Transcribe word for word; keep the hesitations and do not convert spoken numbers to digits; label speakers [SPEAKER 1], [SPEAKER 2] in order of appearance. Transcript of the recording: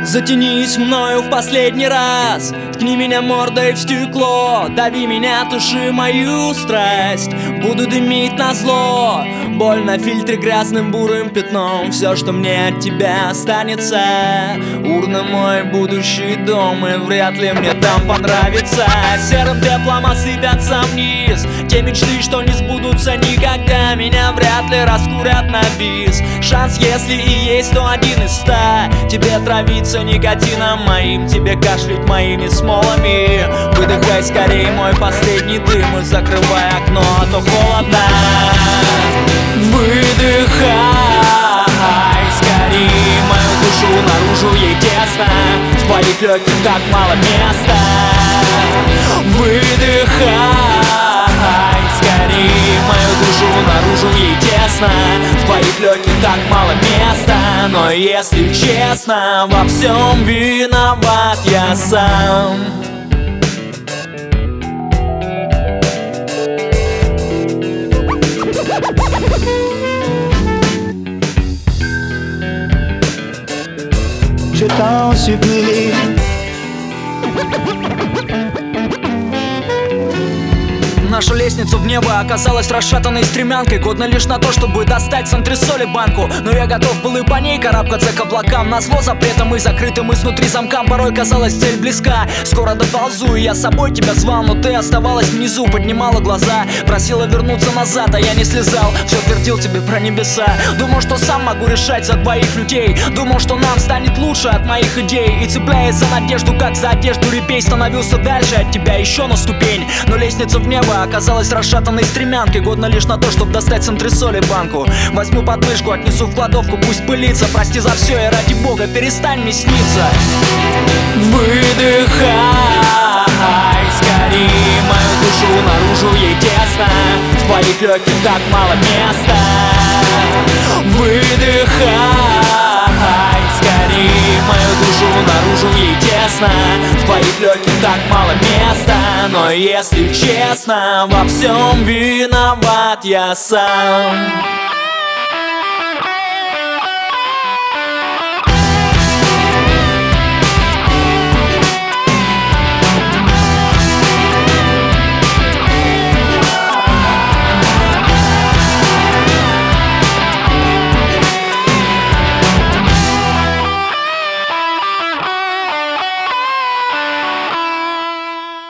[SPEAKER 1] Затянись мною в последний раз, ткни меня мордой в стекло, дави меня, туши мою страсть. Буду дымить назло, боль на фильтре грязным бурым пятном. Все, что мне от тебя останется, урна мой будущий дом, и вряд ли мне там понравится. Серым пеплом осыпятся вниз те мечты, что не сбудутся никогда. Меня вряд ли раскурят на бис. Шанс, если и есть, то один из ста. Тебе травиться никотином моим, тебе кашлять моими смолами. Выдыхай скорее мой последний дым и закрывай окно, а то холодно. Выдыхай скорее мою душу наружу, ей тесно. В твоих легких так мало места. Выдыхай скорее мою душу наружу, ей тесно. В твоих легких так мало места. Но если честно, во всем виноват я сам.
[SPEAKER 2] Je t'en supplie.
[SPEAKER 1] Наша лестница в небо оказалась расшатанной стремянкой, годна лишь на то, чтобы достать с антресоли банку. Но я готов был и по ней карабкаться к облакам, назло запретом и закрытым изнутри замкам. Порой казалась цель близка, скоро доползу, и я с собой тебя звал, но ты оставалась внизу, поднимала глаза, просила вернуться назад, а я не слезал. Все твердил тебе про небеса, думал, что сам могу решать за двоих людей, думал, что нам станет лучше от моих идей. И цепляясь за надежду, как за одежду репей, становился дальше от тебя еще на ступень. Но лестница в небо оказалась расшатанной стремянкой, годна лишь на то, чтобы достать с антресоли банку. Возьму подмышку, отнесу в кладовку, пусть пылится. Прости за все и ради бога перестань мне сниться. Выдыхай скорее мою душу наружу, ей тесно. В твоих легких так мало места. Выдыхай скорее мою душу наружу, ей тесно. В твоих легких так мало места. Но если честно, во всем виноват я сам.